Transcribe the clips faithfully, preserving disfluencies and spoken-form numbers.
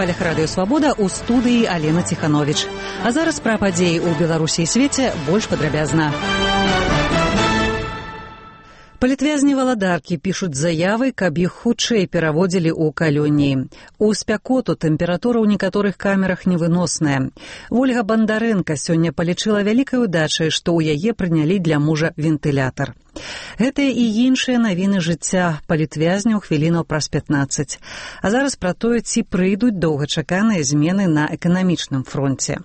хвалях радыё Свабода ў студыі Алена Ціхановіч. А зараз пра падзеі ў Беларусі і свеце больш падрабязна. Палітвязні валадаркі пішуць заявы, каб іх хутчэй пераводзілі ў калоніі. У спякоту тэмпература ў некаторых камерах невыносная. Ольга Бандарэнка сёння палічыла вялікай удачай, што ў яе прынялі для мужа вентылятар. Гэтыя і іншыя навіны жыцця палітвязняў хвілінаў праз пятнаццаць. А зараз пра тое, ці прыйдуць доўгачаканыя змены на эканамічным фронце.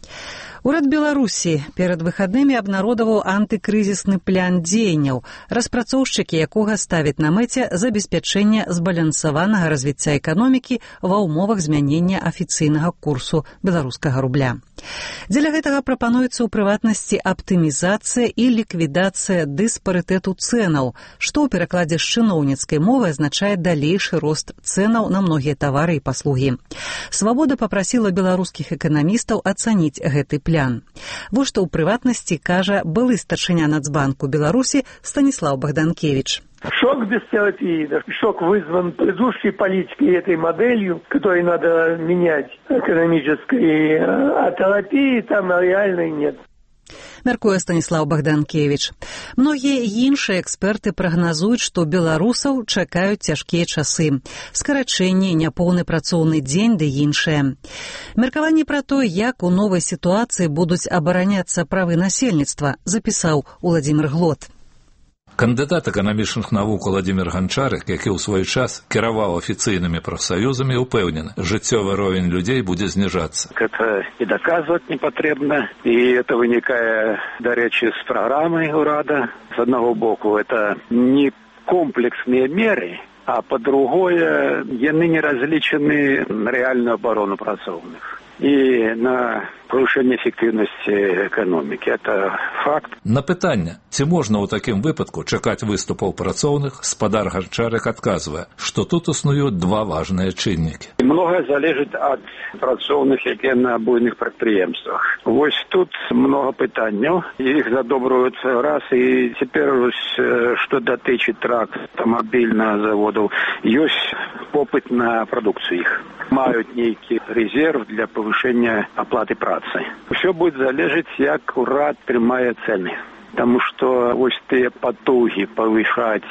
Урад Беларусі перад выхаднымі абнародаваў антыкрызісны план дзеянняў, распрацоўшчыкі якога ставяць на мэце забеспячэнне збалансаванага развіцця эканомікі ва ўмовах змянення афіцыйнага курсу беларускага рубля. Дзеля гэтага прапануецца ў прыватнасці аптымізацыя і ліквідацыя дыспарытэту цэнаў, што ў перакладзе з чыноўніцкай мовы азначае далейшы рост цэнаў на многія тавары і паслугі. Свабода папрасіла беларускіх эканамістаў ацаніць гэты план. Вось што ў прыватнасці кажа былы старшыня Нацбанку Беларусі Станислав Богданкевич. Шок без терапии. Шок вызван предыдущей политикой, этой моделью, которой надо менять экономической, а терапии там реальной нет. Мяркуе Станислав Богданкевич. Многія іншыя эксперты прагназуюць, што беларусаў чакаюць цяжкія часы. Скарачэнне, няпоўны працоўны дзень ды іншае. Меркаванне пра то, як у новай сітуацыі будуць абараняцца правы насельніцтва, запісаў Уладзімір Глот. Кандыдат эканамічных навук Уладзімір Ганчарык, які ў свой час кіраваў афіцыйнымі прафсаюзамі, упэўнены, жыццёвы ровень людзей будзе зніжацца. Это и доказывать не потребно, и это вынікае, до речи, с программой урада. С одного боку, это не комплексные меры, а по-другое, яны не различены на реальную оборону працоўных и на повышение эффективности экономики. Это факт. На пытанне, ці можна ў такім выпадку чакаць выступаў працоўных, спадар Ганчарык адказвае, што тут існуюць два важныя чыннікі. Многое залежыць ад працоўных, якія на буйных прадпрыемствах. Вось тут много пытанняў, іх задобруюць раз, і цяпер, што датычыць трак аўтамабільных заводаў, ёсць попыт на прадукцыю іх. Маюць нейкі резерв для повышения оплаты працы. Все будет залежать, як урад прямая цены. Потому что вот те потуги повышать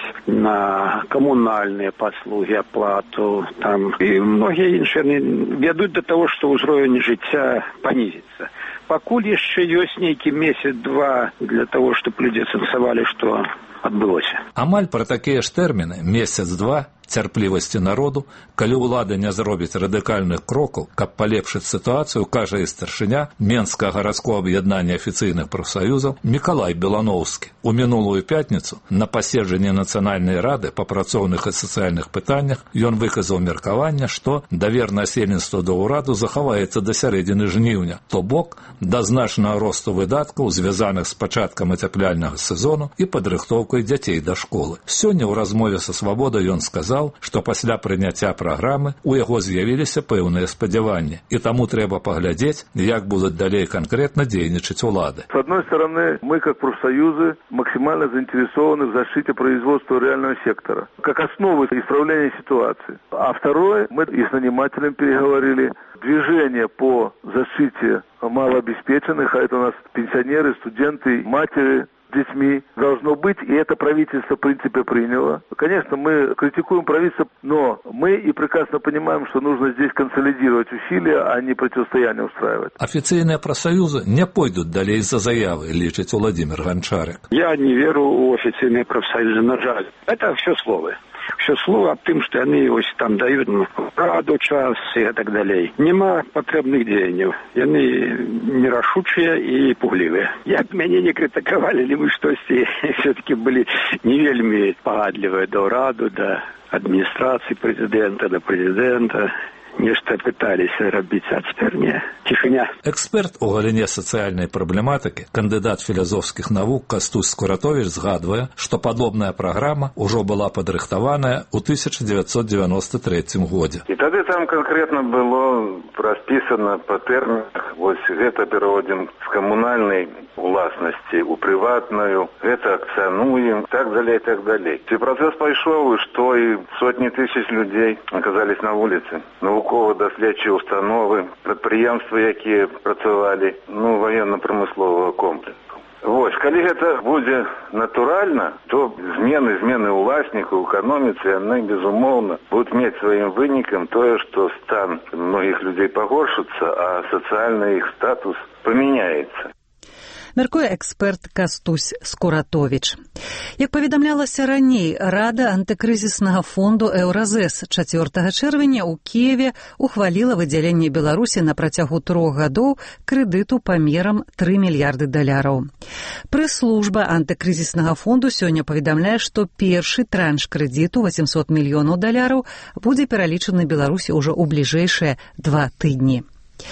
на коммунальные послуги, оплату, там, и многие іншие ведут до того, что узровень жыцця понизится. Пакуль яшчэ ёсць нейкі месяц-два для того, чтобы люди сэнсавалі, што адбылося. Амаль пра такія ж тэрміны, месяц-два, цярплівасці народу, калі ўлада не зробіць радыкальных крокаў, каб палепшыць сітуацыю, кажа і старшыня Менскага гарадскога аб'яднання афіцыйных прафсаюзаў Мікалай Белановскі. У мінулую пятніцу на паседжанні Нацыянальнай рады па працоўных і сацыяльных пытаннях ён выказаў меркаванне, што давер насельніцтва да ўраду захаваецца да сярэдзіны жніўня, то бок да значнага росту выдаткаў, звязаных з пачаткам ацяпляльнага сезону і падрыхтоўкай дзяцей да школы. Сёння ў размове са Свабодай ён сказаў, што пасля прыняцця праграмы у яго з'явіліся пэўныя спадзяванні, і таму трэба паглядзець, як будуць далей канкрэтна дзейнічаць улады. С одной стороны, мы как профсоюзы максимально заинтересованы в защите производства реального сектора, как основы исправления ситуации. А второе, мы и с нанимателем переговорили, движение по защите малообеспеченных, а это у нас пенсионеры, студенты, матери, детьми должно быть, и это правительство в принципе приняло. Конечно, мы критикуем правительство, но мы и прекрасно понимаем, что нужно здесь консолидировать усилия, а не противостояние устраивать. Афіцыйныя прафсаюзы не пойдуць далей за заявы, лічыць Уладзімір Ганчарык. Я не веру у офіцыйныя прафсаюзы, на жаль. Это все словы. Все слово об тым, што яны ось там даюць раду час і так далей. Нема патрэбных дзеянняў. Яны нерашучыя і пуглівыя. Як мяне не крытыкавалі, ли мы штосьці все-таки былі не вельмі пагадлівыя да ўраду, да адміністрацыі прэзідэнта, да прэзідэнта. Нешта пыталіся рабіць, а цяпер не. Цішыня. Эксперт у галіне сацыяльнай праблематыкі, кандыдат філазофскіх навук Кастусь Скуратович згадвае, што падобная праграма ўжо была падрыхтаваная ў тысяча дзевяцьсот девяносто третьем годзе. І тады там канкрэтна было распісана па тэрмінах, вось гэта пераводзім з камунальнай уласнасці у прыватную, гэта акцыянуем, так далей, так далей. І працэс пайшоў, што і сотні тысяч людзей аказались на вуліцы. Навуковыя навукова-даследчыя установы, прадпрыемствы, якія працавалі, ну, военно-прамысловага комплексу. Вось, калі гэта будзе натуральна, то змены, змены ўласнікаў у эканоміцы, яны, безумоўна, будуць мець сваім вынікам тое, што стан многіх людзей пагоршыцца, а сацыяльны іх статус памяняецца. Мяркуе эксперт Кастусь Скуратовіч. Як паведамлялася раней, Рада антыкрызіснага фонду «Еўразэс» чацвёртага чэрвеня ў Кіеве ухваліла выдзяленне Беларусі на працягу трох гадоў крэдыту памерам тры мільярды даляраў. Прэс-служба антыкрызіснага фонду сёння паведамляе, што першы транш крэдыту восемьсот мільёнаў даляраў будзе пералічаны Беларусі ўжо ў бліжэйшыя два тыдні.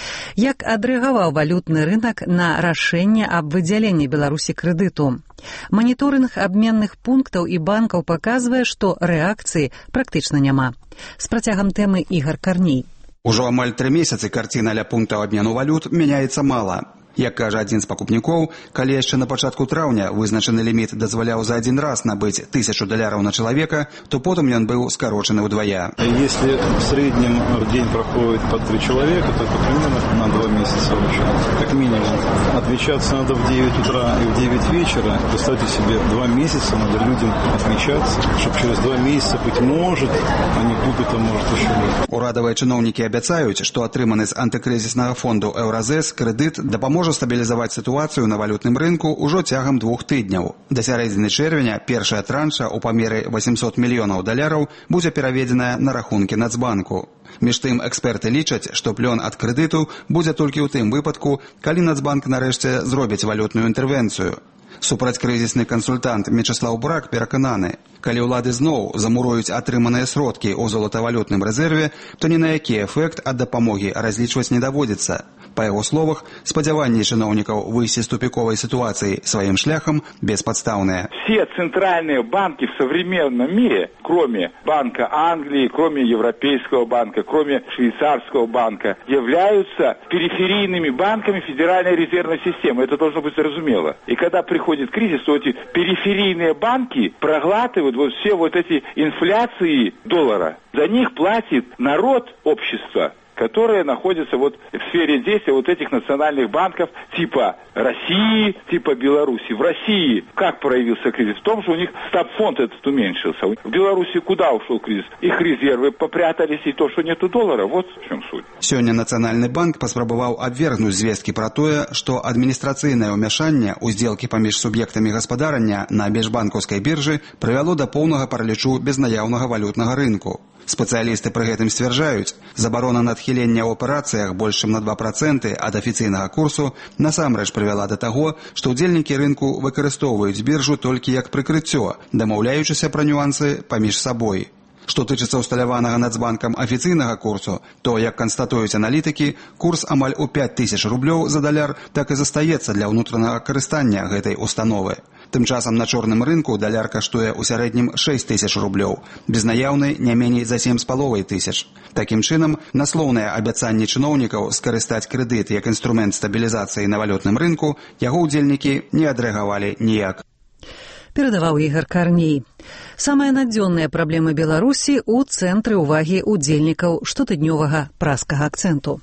Як адрэагаваў валютны рынак на рашэнне аб выдзяленні Беларусі крэдыту? Маніторынг абменных пунктаў і банкаў паказвае, што рэакцыі практычна няма. З працягам тэмы Ігар Карней. Ужо амаль тры месяцы карціна ля пунктаў абмену валют мяняецца мала. Як кажа адзін з пакупнікоў, калі яшчэ на пачатку траўня вызначаны ліміт дазваляў за адзін раз набыць тысячу даляраў на чалавека, то потым ён быў скарочаны ўдвая. Если в среднем день проходит по три человека, то это примерно на два месяца получается. Как минимум. Отмечаться надо в девять утра и в девять вечера. Представьте себе, два месяца надо людям отмечаться, чтобы через два месяца, быть может, они купят, а может еще нет. Урадавыя чыноўнікі абяцаюць, што атрыманы з антыкрызіснага фонду «Еўразэс» крэдыт дапаможа можа стабілізаваць сітуацыю на валютным рынку ўжо цягам двух тыдняў. Да сярэдзіны чэрвеня першая транша ў памеры восемьсот мільёнаў даляраў будзе пераведзеная на рахункі Нацбанку. Між тым, эксперты лічаць, што плён ад крэдыту будзе толькі ў тым выпадку, калі Нацбанк нарэшце зробіць валютную інтэрвенцыю. Супрацькрызісны кансультант Мечыслаў Брак перакананы, калі ўлады зноў замуруюць атрыманыя сродкі ў золатавалютным рэзерве, то ні на які эфект ад дапамогі разлічваць не даводзіцца. Па яго словах, спадзяванні чыноўнікаў выйсці з тупіковай сітуацыі сваім шляхам бесподставныя. Все центральные банки в современном мире, кроме Банка Англии, кроме Европейского банка, кроме Швейцарского банка, являются периферийными банками Федеральной резервной системы. Это должно быть разумело. И когда приходит кризис, то эти периферийные банки проглатывают вот все вот эти инфляции доллара. За них платит народ, общество, которые находятся вот в сфере действия вот этих национальных банков типа России, типа Беларуси. В России как проявился кризис? В том, что у них стабфонд этот уменьшился. В Беларуси куда ушел кризис? Их резервы попрятались, и то, что нету доллара. Вот в чем суть. Сёння Нацыянальны банк паспрабаваў абвергнуць звесткі пра тое, што адміністрацыйнае ўмяшанне ў здзелкі паміж суб'ектамі гаспадарання на міжбанкаўскай біржы прывяло да поўнага паралічу безнаяўнага валютнага рынку. Спецыялісты пры гэтым сцвярджаюць, забарона на адхіленне ў аперацыях больш чым на два працэнты ад афіцыйнага курсу насамрэч прывяла да таго, што ўдзельнікі рынку выкарыстоўваюць біржу толькі як прыкрыццё, дамаўляючыся пра нюансы паміж сабой. Што тычыцца ўсталяванага Нацбанкам афіцыйнага курсу, то, як канстатуюць аналітыкі, курс амаль у пяць тысяч рублёў за даляр так і застаецца для ўнутранага карыстання гэтай установы. Тым часам на чорным рынку даляр каштуе ў сярэднім шэсць тысяч рублёў, безнаяўны не меней за сем з паловай тысяч. Такім чынам, на слоўныя абяцанні чыноўнікаў скарыстаць крэдыт як інструмент стабілізацыі на валютным рынку яго ўдзельнікі не адрэагавалі ніяк. Перадаваў Ігар Карней. Самая надзённая праблема Беларусі ў цэнтры ўвагі ўдзельнікаў штотыднёвага праскага акцэнту.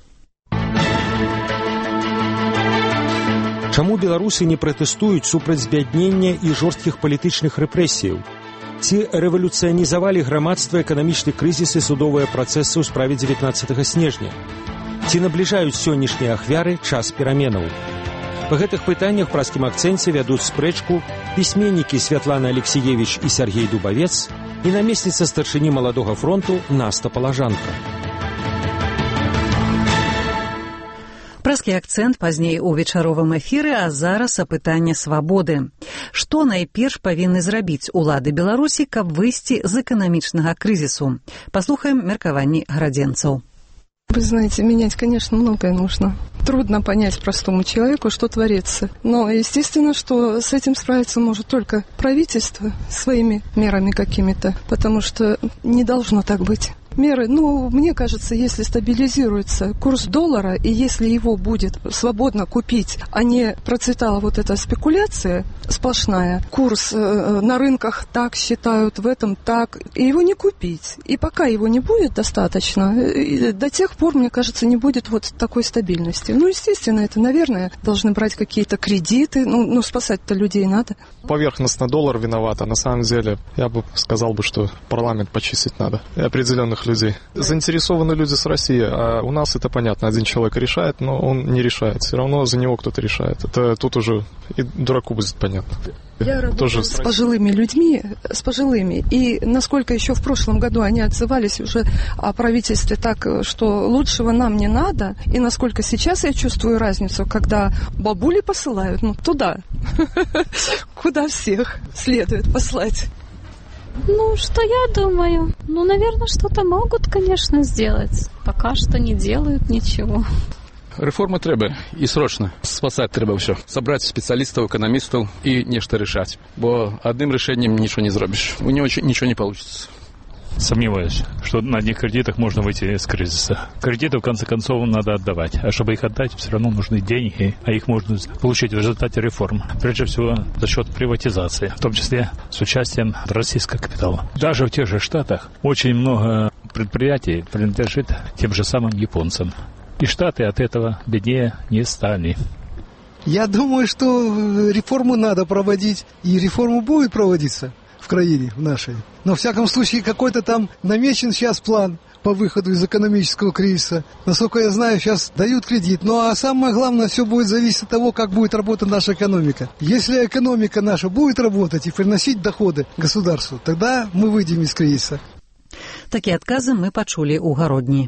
Чаму беларусы не пратэстуюць супраць збяднення і жорсткіх палітычных рэпрэсіяў? Ці рэвалюцыянізавалі грамадства эканамічны крызіс і судовыя працэсы ў справе дзевятнаццатага снежня? Ці набліжаюць сённяшнія ахвяры час пераменаў? Па гэтых пытаннях праскім акцэнце вядуць спрэчку пісьменнікі Святлана Алексеевич і Сергей Дубавец і намесніца старшыні маладога фронту Наста Палажанка. Праскі акцэнт пазней у вечаровым эфіры, а зараз апытанне свабоды. Што найперш павінны зрабіць улады Беларусі, каб выйсці з эканамічнага крызісу? Паслухаем меркаванні градзенцаў. Вы знаете, менять, конечно, многое нужно. Трудно понять простому человеку, что творится. Но, естественно, что с этим справиться может только правительство своими мерами какими-то, потому что не должно так быть. Меры, ну, мне кажется, если стабилизируется курс доллара, и если его будет свободно купить, а не процветала вот эта спекуляция сплошная, курс э, на рынках так считают, в этом так, и его не купить. И пока его не будет достаточно, до тех пор, мне кажется, не будет вот такой стабильности. Ну, естественно, это, наверное, должны брать какие-то кредиты, ну, ну спасать-то людей надо. Поверхностно доллар виноват, а на самом деле я бы сказал бы, что парламент почистить надо. И определенных людей. Заинтересованы люди с России, а у нас это понятно. Один человек решает, но он не решает. Все равно за него кто-то решает. Это тут уже и дураку будет понятно. Я работаю Тоже с пожилыми людьми, с пожилыми. И насколько еще в прошлом году они отзывались уже о правительстве так, что лучшего нам не надо. И насколько сейчас я чувствую разницу, когда бабули посылают, ну, туда, куда всех следует послать. Ну, что я думаю? Ну, наверное, что-то могут, конечно, сделать. Пока что не делают ничего. Реформи треба і срочно. Спасати треба все. Собрати спеціалістів, економістів і нечто рішати. Бо одним рішенням нічого не зробиш. У нього нічого не вийде. Сомневаюсь, что на одних кредитах можно выйти из кризиса. Кредиты, в конце концов, надо отдавать. А чтобы их отдать, все равно нужны деньги, а их можно получить в результате реформ. Прежде всего, за счет приватизации, в том числе с участием российского капитала. Даже в тех же Штатах очень много предприятий принадлежит тем же самым японцам. И Штаты от этого беднее не стали. Я думаю, что реформу надо проводить, и реформа будет проводиться в краине в нашей. Но, в всяком случае, какой-то там намечен сейчас план по выходу из экономического кризиса. Насколько я знаю, сейчас дают кредит. Ну, а самое главное, все будет зависеть от того, как будет работать наша экономика. Если экономика наша будет работать и приносить доходы государству, тогда мы выйдем из кризиса. Такие отказы мы почули у Гародни.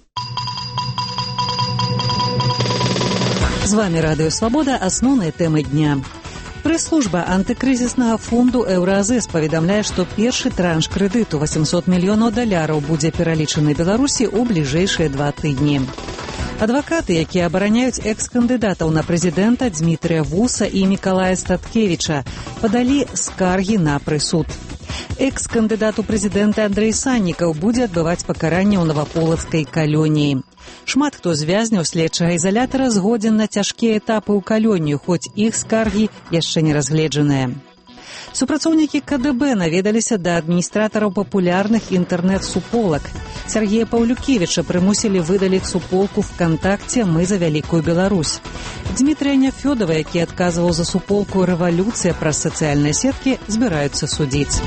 З вами Радіо Свабода, асноўныя тэмы дня. Прэс-служба антыкрызіснага фонду Еўразэс паведамляе, што першы транш крэдыту восемьсот мільёнаў даляраў будзе пералічаны Беларусі ў бліжэйшыя два тыдні. Адвакаты, якія абараняюць экс-кандыдатаў на прэзідэнта Дзмітрыя Вуса і Мікалая Статкевіча, падалі скаргі на прысуд. Экс-кандыдат у прэзідэнта Андрэй Саннікаў будзе адбываць пакаранне ў наваполацкай калоніі. Шмат хто з вязняў следчага ізалятара згодзен на цяжкія этапы ў калонію, хоць іх скаргі яшчэ не разгледжаныя. Супрацоўнікі ка дэ бэ наведаліся да адміністратараў папулярных інтэрнэт-суполак. Сергея Паўлюкевіча прымусілі выдаліць суполку ВКонтакте «Мы за вялікую Беларусь». Дмітрыя Няфёдова, які адказваў за суполку «Рэвалюцыя» праз сацыяльныя сеткі, збіраюцца судзіць.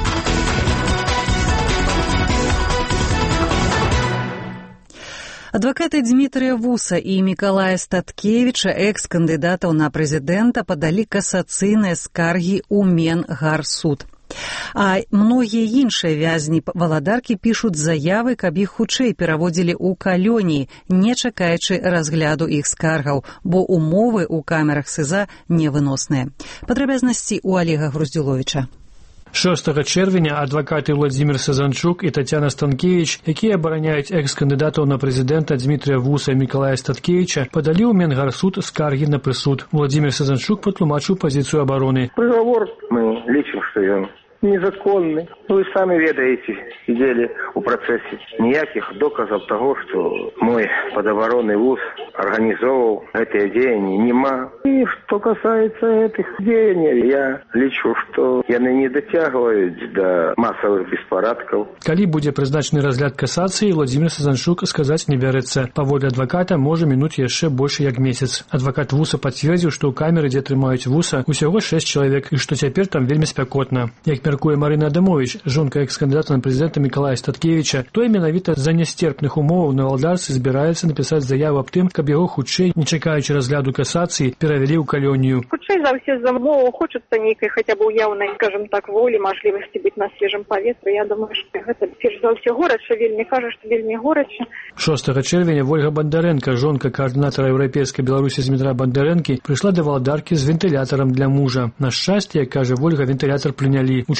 Адвакаты Дзмітрыя Вуса і Мікалая Статкевіча, экс-кандыдатаў на прэзідэнта, падалі касацыйныя скаргі ў Менгарсуд. А многія іншыя вязні валадаркі пішуць заявы, каб іх хутчэй пераводзілі ў калоніі, не чакаючы разгляду іх скаргаў, бо умовы ў камерах СІЗА невыносныя. Падрабязнасці ў Олега Груздзюловіча. шостага чэрвеня адвакаты Владзімір Сазанчук і Тацяна Станкевіч, якія абараняюць экс-кандыдатаў на прэзідэнта Дзмітрыя Вуса і Мікалая Статкевіча, падалі ў Менгарсуд скаргі на прысуд. Владзімір Сазанчук патлумачыў пазіцыю абароны. Прыгавор мы лічым, што ён незаконны. Вы самі ведаеце, сидели у працэсе. Ніякіх доказаў таго, што мой падабаронны вуз организовал гэтыя дзеянні, нема. І што касаецца гэтых дзеянняў, я лічу, што яны не дацягваюць да масавых беспарадкаў. Калі будзе прызначаны разгляд касацыі, Владзімір Сазанчук сказаць не бярэцца. Паводле адваката можа мінуць яшчэ больш як месяц. Адвакат Вуса пацвердзіў, што ў камеры, дзе трымаюць Вуса, усяго шэсць чалавек і што цяпер там вельмі спякотна. Як мяркуе Марына Адамович, жонка экс-кандыдата на прэзідэнта Мікалая Статкевіча, той менавіта з-за нясцерпных умоваў на валадарцы збіраецца напісаць заяву аб тым, каб яго хутчэй, не чакаючы разгляду касацыі, перавялі ў калонію. Хутчэй за ўсе за умову хочацца нейкай хаця б уяўнай, скажем так, волі, мажлівасці быць на свежым паветры. Я думаю, што гэта перш за ўсё горача, вельмі кажа, што вельмі горача. шостага чэрвеня Вольга Бандарэнка, жонка коаардынатара Еўрапейскай Беларусі Змітра Бандарэнкі, прыйшла да валадаркі з вентылятарам для мужа. На шчасце, як кажа Вольга, вентылятар прынялі. У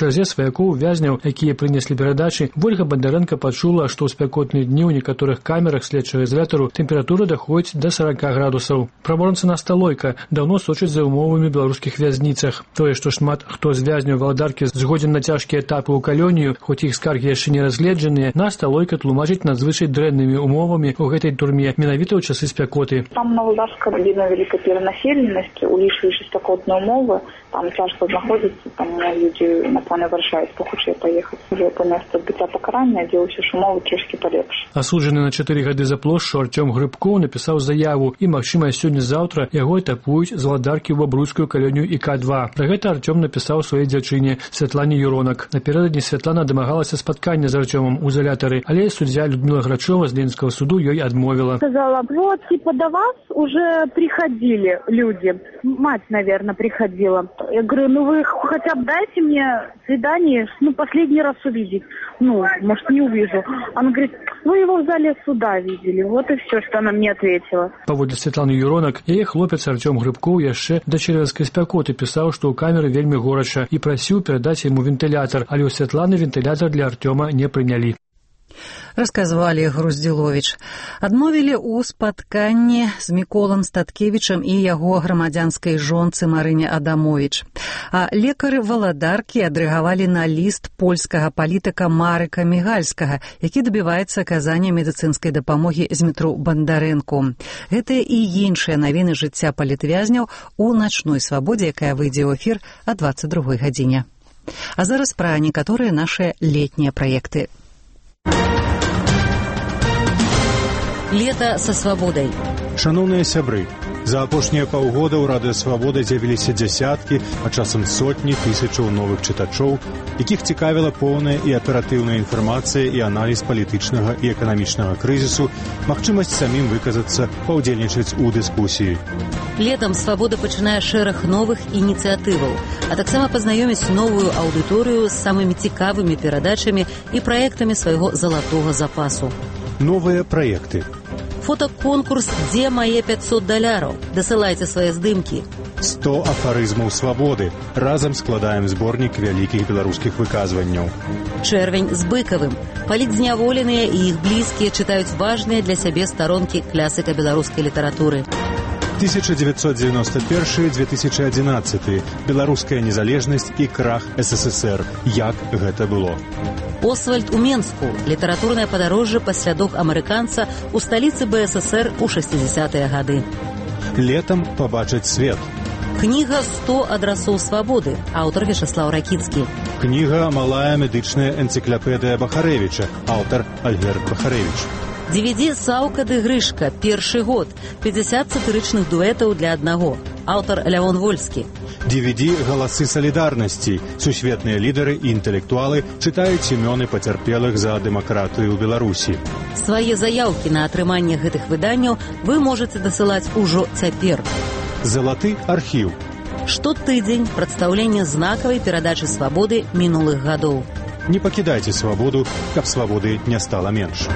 чарзе сваякоў вязняў, якія прынеслі перадачы, Вольга Бандарэнка пачула, што ў спякотныя дні ў некаторых камерах следчага ізалятару тэмпература даходзіць да сорока градусаў. Праморанца Насталойка даўно сочыць за умовамі беларускіх вязніцах. Тое, што шмат хто з вязняў Валадаркі згодзін на цяжкія этапы ў калонію, хоць іх скаргі яшчэ не разгледжаныя, Насталойка тлумачыць надзвычай дрэннымі умовамі ў гэтай турме менавіта ў часы спякоты. Там на Валадарска відна вялікая перанаселенасць, улічваючы спякотныя умовы, там цяжка знаходзіцца, там людзі напэўна вырашаюць пахутчэй паехаць ужо па месцы адбыцця пакарання, дзе ўсе ж умовы трішкі палепш. Асуджаны на чатыры гады за плошчу Артём Грыбкоў напісаў заяву, і магчыма сёння-заўтра яго этапуюць з Валадаркі ў бабруйскую калонію І К два. Пра гэта Артём напісаў сваёй дзяўчыне Святлане Юронак. Напярэдадні Святлана дамагалася спаткання з Артёмам у изолятары, але суддзя Людмила Грачова з Ленинского суду ёй адмовила. Сказала, вот, типа, до вас уже приходили люди. Мать, наверное, приходила. Я говорю, ну вы хотя бы дайте мне свидание, ну, последний раз увидеть. Ну, может, не увижу. Она говорит, вы его в зале суда видели. Вот и все, что она мне ответила. Паводле Святланы Юронак, яе хлопец Артём Грыбкоў яшчэ да чэрвеньскай спякоты пісаў, што ў камеры вельмі горача, і прасіў перадаць яму вентылятар, але ў Святланы вентылятар для Артёма не прынялі. Расказвалі Груздзіловіч. Адмовілі ў спатканні з Міколам Статкевічам і яго грамадзянскай жонцы Марыне Адамовіч. А лекары Валадаркі адрэгавалі на ліст польскага палітыка Марыка Мігальскага, які дабіваецца аказання медыцынскай дапамогі Змітру Бандарэнку. Гэтыя і іншыя навіны жыцця палітвязняў у начной свабодзе, якая выйдзе ў эфір о двадцать другой гадзіне. А зараз пра некаторыя нашыя летнія праекты. Лето со свободой. Шановныя сябры, за апошнія паўгода ў радыё Свабода з'явіліся дзясяткі, а часам сотні тысячаў новых чытачоў, якіх цікавіла поўная і аператыўная інфармацыя і аналіз палітычнага і эканамічнага крызісу, магчымасць самім выказацца, паўдзельнічаць у дыскусіі. Летом Свабода пачынае шэраг новых ініцыятываў, а таксама пазнаёміць новую аўдыторыю з самымі цікавымі перадачамі і праектамі свайго залатога запасу. Новыя праекты. Фотоконкурс «Дзе мае пятьсот даляраў?» Дасылайце свае здымкі. сто афарызмаў свабоды. Разам складаем зборнік вялікіх беларускіх выказванняў. Чэрвень з Быкавым. Палітзняволеныя і іх блізкія чытаюць важныя для сябе старонкі класіка беларускай літаратуры. тысяча девятьсот девяносто первый - две тысячи одиннадцатый. Беларуская незалежнасць і крах эс эс эс эр. Як гэта было? Освальд у Менску. Літаратурнае падарожжа па слядах амерыканца ў сталіцы бэ эс эс эр у шэсцідзясятыя гады. Летам пабачыць свет. Кніга «сто адрасоў свабоды». Аўтар Вячаслаў Ракіцкі. Кніга «Малая медычная энцыклапедыя Бахарэвіча». Аўтар Альберт Бахарэвіч. ди ви ди «Саўка ды Грышка». Першы год. пятьдесят сатырычных дуэтаў для аднаго. Аўтар Лявон Вольскі. ди ви ди «Галасы салідарнасці». Сусветныя лідары і інтэлектуалы чытаюць імёны пацярпелых за дэмакратыю ў Беларусі. Свае заяўкі на атрыманне гэтых выданняў вы можаце дасылаць ужо цяпер. Залаты архіў. Штотыдзень прадстаўленне знакавай перадачы свабоды мінулых гадоў. Не пакідайце свабоду, каб свабоды не стала менш.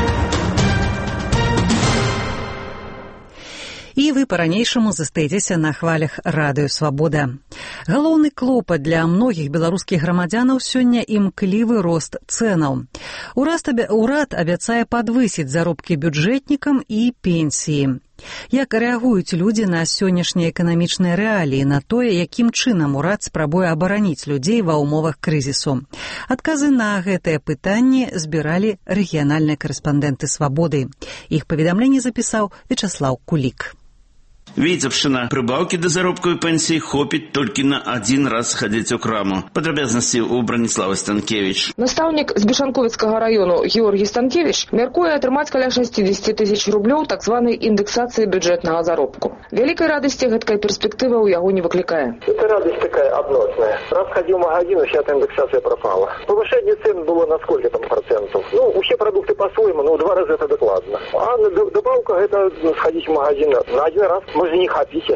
І вы па-ранейшаму застаецеся на хвалях радыё Свабода. Галоўны клопат для многіх беларускіх грамадзянаў сёння імклівы рост цэнаў. Урад абяцае падвысіць заробкі бюджэтнікам і пенсіі. Як рэагуюць людзі на сённяшнія эканамічныя рэаліі, на тое, якім чынам урад спрабуе абараніць людзей ва ўмовах крызісу? Адказы на гэтыя пытанні збіралі рэгіянальныя карэспандэнты Свабоды. Іх паведамленне запісаў Вячаслаў Кулік. Віцебшчына. Прыбаўкі да заробкавай пенсіі хопіць толькі на адзін раз хадзіць у краму. Падрабязнасці ў Браніславы Станкевіч. Настаўнік з Бешанковіцкага раёну Георгій Станкевіч мяркуе атрымаць каля шэсцідзесят тысяч рублёў так званай індексацыі бюджэтнага заробку. Вялікай радасці гэткая перспектыва ў яго не выклікае. Это радость такая односная. Раз ходил в магазин, и вся эта индексация пропала. Повышение цен было на сколько там процентов? Ну, все продукты по-своему, но в два раза это докладно. А добавка это сходить в магазин на один раз. Может, не хапить.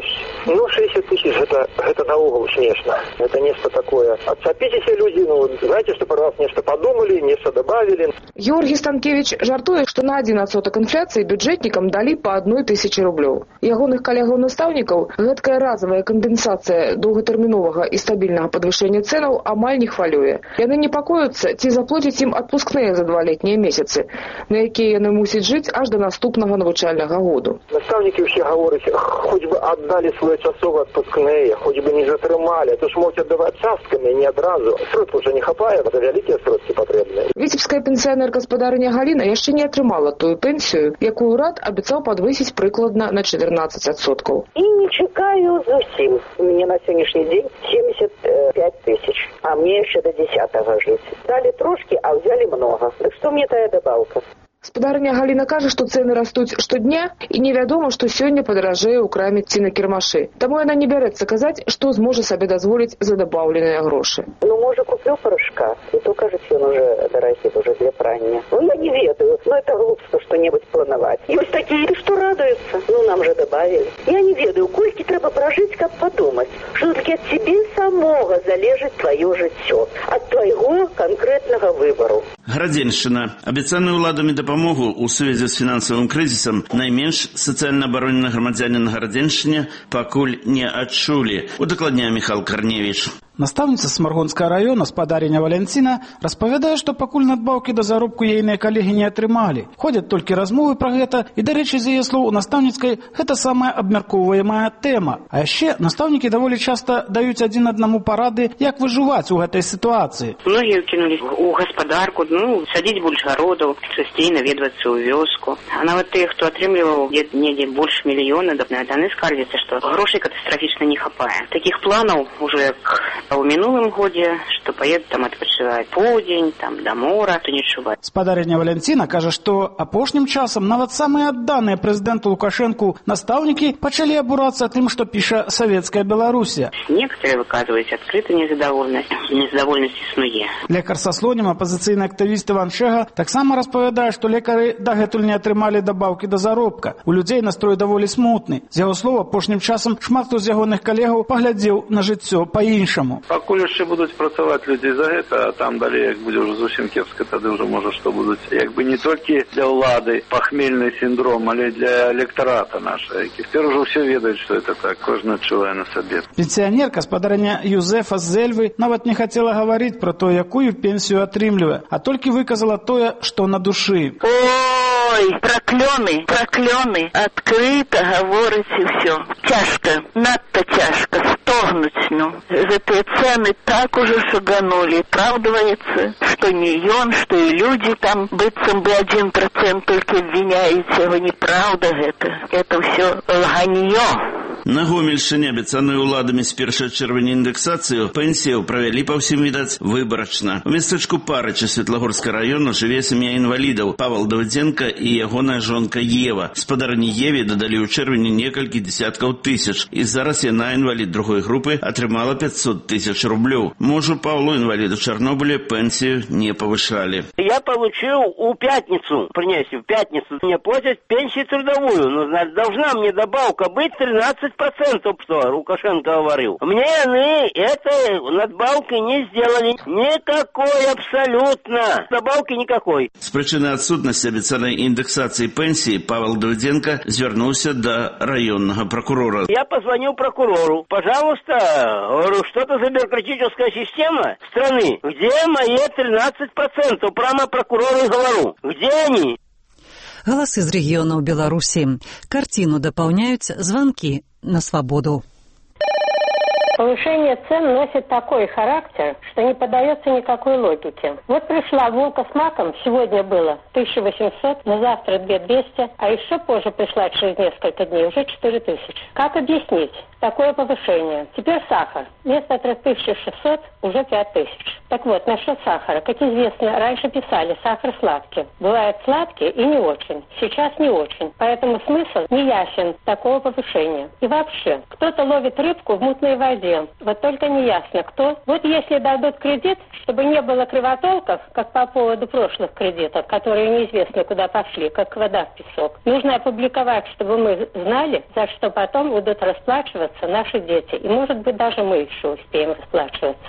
Ну, шестьдесят тысяч, это, это наогул смешно. Это нечто такое. Отцепитесь, люди, ну, знаете, что про вас нечто подумали, нечто добавили. Георгий Станкевич жартуе, што на адзін адсотак інфляцыі бюджэтнікам далі па адной тысячы рублёў. Ягоных калегаў-настаўнікаў гэткая разовая кампенсацыя доўгатэрміновага і стабільнага падвышэння цэнаў амаль не хвалюе. Яны непакояцца, ці заплоціць ім адпускныя за двалетнія месяцы, на якія яны мусяць жыць аж да наступнага навучальнага году. Настаўнікі ўсе гавораць, хоць бы аддалі своечасова адпускныя, хоць бы не затрымалі, то ж могуць аддаваць часткамі, не адразу. Сродкаў уже не хапае, гэта вялікія сродкі патрэбныя. Віцебская пенсіянерка-спадарыня Галіна яшчэ не атрымала тую пенсію, якую ўрад абяцаў падвысіць прыкладна на чатырнаццаць адсоткаў. І не чекаю зусім. Мне на сённяшні дзень семьдесят пять тысяч, а мне яшчэ до десятого жыць. Далі трошки, а взяли много. Так што мне тая добавка? Спадарыня Галіна кажа, што цэны растуць штодня і невядома, што сёння падаражэе ў краме ці на кірмашы. Таму яна не бярэцца казаць, што зможа сабе дазволіць за дабаўленыя грошы. Ну, можа, куплю порошка, і то, кажуць, ён уже дарагі, уже для прання. Ну, я не ведаю, но это глупство что-нибудь планаваць. Ёсць такія, што радуюцца. Ну, нам же добавили. Я не ведаю, колькі трэба пражыць, каб падумаць, што толькі ад цябе самога залежыць тваё жыццё, ад твайго канкрэтнага выбару. Гарадзеншчына. Абяцаную ўладамі дапамогу ў сувязі з фінансавым крызісам найменш сацыяльна абароненых грамадзяне на Гарадзеншчыне пакуль не адчулі. Удакладняе Міхал Карневіч. Настаўніца Смаргонскага района, спадарыня Валенціна, распавядае, што пакуль надбаўкі да заробку яйныя калегі не атрымалі. Ходзяць толькі размовы пра гэта, і, дарэчы, з яе слоў, у настаўніцкай гэта самая абмяркоўваемая тэма. А яшчэ настаўнікі даволі часта даюць адзін аднаму парады, як выжываць у гэтай сітуацыі. Многія кінулі ў гаспадарку, ну, садіць больш гародаў, часцей наведвацца ў вёску. А нават тыя, хто атрымліваў недзе больш мільёна, яны скардзяцца, што грошай катастрафічна не хапае. Такіх планаў ужо як у мінулым годзе, што паедуць там адпачываць поўдзень, там да мора, то не чуваць. Спадарыня Валенціна кажа, што апошнім часам нават самыя адданыя прэзідэнту Лукашэнку настаўнікі пачалі абурацца тым, што піша савецкая Беларусія. Некаторыя выказваюць адкрытую незадаволенасць. Незадаволенасць існуе. Лекар са слонем, апазіцыйны актывіст Іван Шэга, таксама распавядае, што лекары дагэтуль не атрымалі дабаўкі да заробка. У людзей настрой даволі смутны. З яго слова, апошнім часам шмат хто з ягоных калегаў паглядзеў на жыццё па-іншаму. Пакуль яшчэ будуць працаваць людзі за гэта, а там далей, як будзе ўжо зусім кепска, тады ўжо можа што будуць, як бы не толькі для ўлады пахмельны сіндром, але для электарата наша, які цяпер ужо ўсе ведаюць, што это так, кожны адчувае на сабе. Пенсіянерка, спадарыня Юзефа з Эльвы, нават не хацела гаварыць пра то, якую пенсію атрымлівае, а толькі выказала тое, што на душы. Ой, проклёны, проклёны, открыто гаворыць і ўсё. Цяжка, надта цяжка, стогнуць, ну. Гэтыя цэны так ужо шаганулі. Праўдваецца, што не ён, што і людзі там быццам бы адзін працэнт толькі абвіняюць яго. Неправда гэта. Это ўсё лганьё. На Гомельшчыне абяцаную ўладамі з першай чэрвеня індэксацыю пенсіяў правялі па ўсім, відаць, выбарачна. У мястэчку Парыча Светлагорскага району жыве сям'я інвалідаў Павел Давыдзенка і ягоная жонка Ева. Спадарыні Еве дадалі ў чэрвені некалькі десяткаў тысяч, і зараз яна, інвалід другой групы, атрымала пятьсот тысяч рублёў. Мужу Павлу, інваліду Чарнобыля, пенсію не повышали. Я получил у пятницу, принесли в пятницу, мне платят пенсию трудовую, но значит, должна мне добавка быть тринадцать процентов, что Лукашенко говорил. Мне они этой надбавки не сделали. Никакой абсолютно. Добавки никакой. С причины отсутности обещанной индексации пенсии Павел Давыденко звернулся до районного прокурора. Я позвонил прокурору. Пожалуйста, говорю, что-то за бюрократическая система страны. Где мои тринадцать процентов? Прямо прокурору и говорю. Где они? Галасы з рэгіёнаў Беларусі. Карціну дапаўняюць звонки на свободу. Повышение цен носит такой характер, что не поддается никакой логике. Вот пришла булка с маком, сегодня было тысяча восемьсот, на завтра две тысячи двести, а еще позже пришла через несколько дней уже четыре тысячи. Как объяснить такое повышение? Теперь сахар. Вместо три тысячи шестьсот уже пять тысяч. Так вот, насчет сахара. Как известно, раньше писали сахар сладкий. Бывает сладкий и не очень. Сейчас не очень. Поэтому смысл не ясен такого повышения. И вообще, кто-то ловит рыбку в мутной воде. дел. Вот только не ясно, кто. Вот если дадут кредит, чтобы не было кривотолков, как по поводу прошлых кредитов, которые неизвестно куда пошли, как вода в песок. Нужно опубликовать, чтобы мы знали, за что потом будут расплачиваться наши дети. И, может быть, даже мы еще успеем расплачиваться.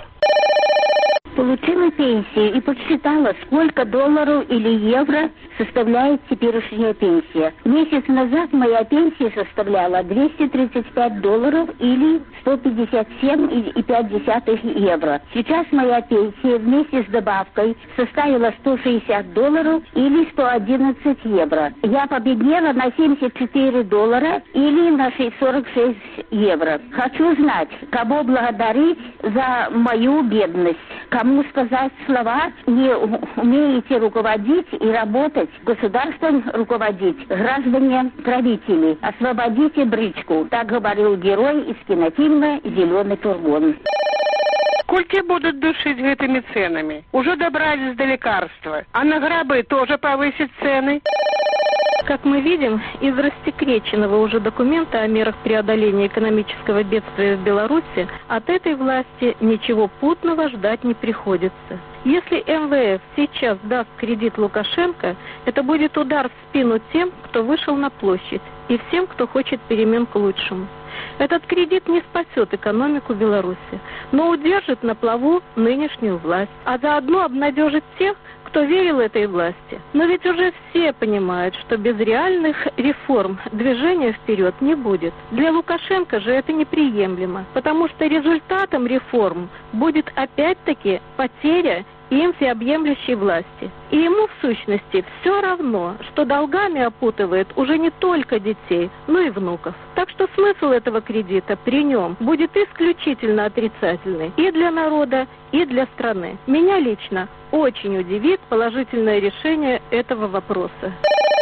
Получила пенсию и подсчитала, сколько долларов или евро составляет теперешняя пенсия. Месяц назад моя пенсия составляла двести тридцать пять долларов или сто пятьдесят семь и пять десятых евро. Сейчас моя пенсия вместе с добавкой составила сто шестьдесят долларов или сто одиннадцать евро. Я победнела на семьдесят четыре доллара или на сорок шесть евро. Хочу знать, кого благодарить за мою бедность. Кому сказать слова: не умеете руководить и работать, государством руководить, граждане правители, освободите бричку. Так говорил герой из кинофильма «Зеленый фургон». Кольки будут душить этими ценами? Уже добрались до лекарства. А на гробы тоже повысить цены? Как мы видим, из рассекреченного уже документа о мерах преодоления экономического бедствия в Беларуси от этой власти ничего путного ждать не приходится. Если эм вэ эф сейчас даст кредит Лукашенко, это будет удар в спину тем, кто вышел на площадь, и всем, кто хочет перемен к лучшему. Этот кредит не спасет экономику Беларуси, но удержит на плаву нынешнюю власть, а заодно обнадежит тех, кто верил этой власти. Но ведь уже все понимают, что без реальных реформ движения вперед не будет. Для Лукашенко же это неприемлемо, потому что результатом реформ будет опять-таки потеря им всеобъемлющей власти. И ему, в сущности, все равно, что долгами опутывает уже не только детей, но и внуков. Так что смысл этого кредита при нем будет исключительно отрицательный и для народа, и для страны. Меня лично очень удивит положительное решение этого вопроса.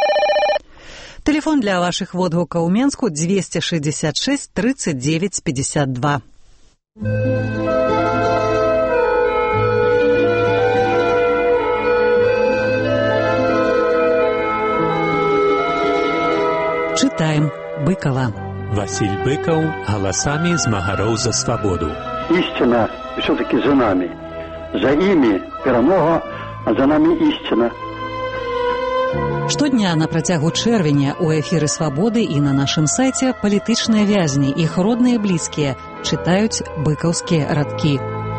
Телефон для ваших водгукаў у Менску двести шестьдесят шесть тридцать девять пятьдесят два. Читаем Быкова. Василь Быков голосами змагароў за свободу. Истина все-таки за нами. За ими перемога, а за нами истина. Штодня на працягу чэрвеня у эфіры «Свабоды» і на нашым сайце палітычныя вязні, іх родныя блізкія чытаюць быкаўскія радкі.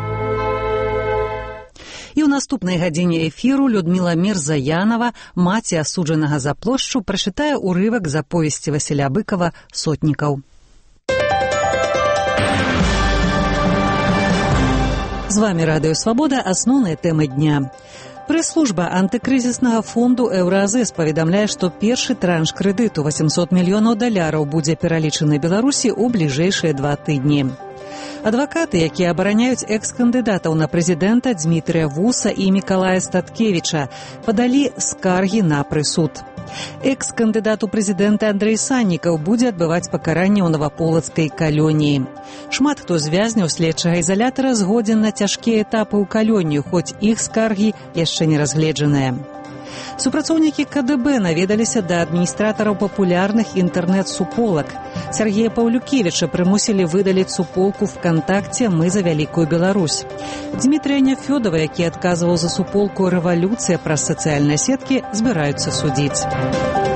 І ў наступнай гадзіне эфіру Людміла Мірзаянова, маці асуджанага за плошчу, прачытае урывак з аповесці Васіля Быкова «Сотнікаў». З вами Радыё Свабода, асноўныя тэмы дня. Прэс-служба антыкрызіснага фонду «Еўразэс» паведамляе, што першы транш крэдыту восемьсот мільёнаў даляраў будзе пералічаны Беларусі ў бліжэйшыя два тыдні. Адвакаты, якія абараняюць экс-кандыдатаў на прэзідэнта Дзмітрыя Вуса і Мікалая Статкевіча, падалі скаргі на прысуд. Экс-кандыдат у прэзідэнты Андрэй Саннікаў будзе адбываць пакаранне ў наваполацкай калоніі. Шмат хто з вязняў следчага ізалятара згодзен на цяжкія этапы ў калонію, хоць іх скаргі яшчэ не разгледжаныя. Супрацоўнікі ка дэ бэ наведаліся да адміністратараў папулярных інтэрнэт-суполак. Сергея Паўлюкевіча прымусілі выдаліць суполку ВКонтакте «Мы за вялікую Беларусь». Дмітрыя Няфёдова, які адказваў за суполку «Рэвалюцыя» праз сацыяльныя сеткі, збіраюцца судзіць.